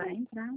vai entrar.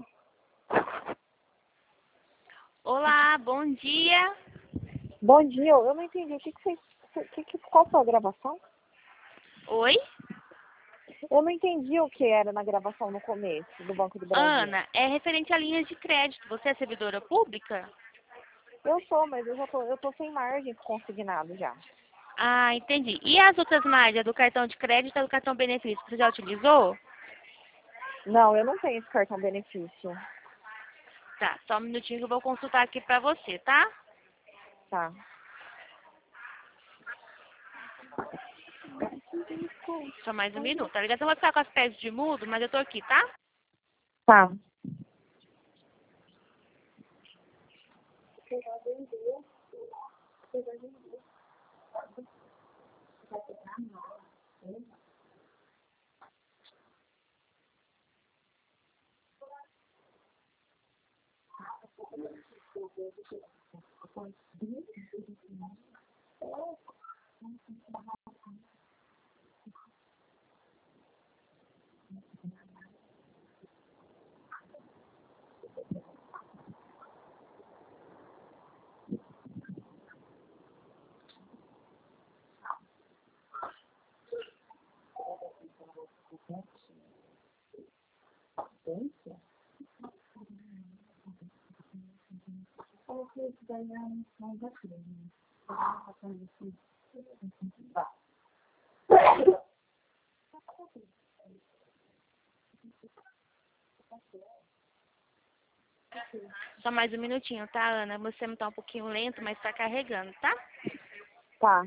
Olá, bom dia. Bom dia, eu não entendi. Qual foi a gravação? Oi? Eu não entendi o que era na gravação no começo do Banco do Brasil. Ana, é referente a linhas de crédito. Você é servidora pública? Eu sou, mas eu tô sem margem consignado já. Ah, entendi. E as outras margens, do cartão de crédito e do cartão benefício, você já utilizou? Não, eu não tenho esse cartão benefício. Tá, só um minutinho que eu vou consultar aqui pra você, tá? Tá. Só mais um minuto. A ligação vai ficar com as peças de mudo, mas eu tô aqui, tá? Tá. Só mais um minutinho, tá, Ana? Você não tá um pouquinho lento, mas tá carregando, tá? Tá.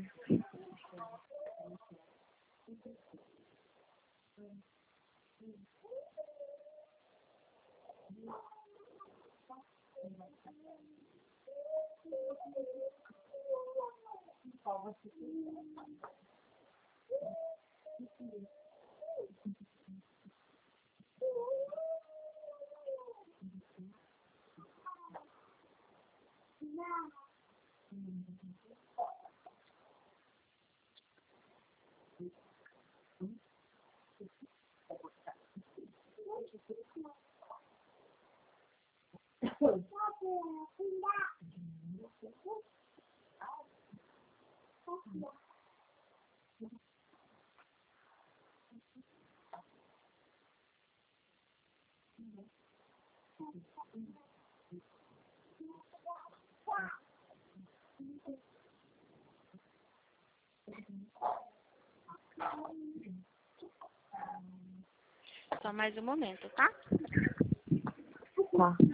Só mais um momento, tá? Tá.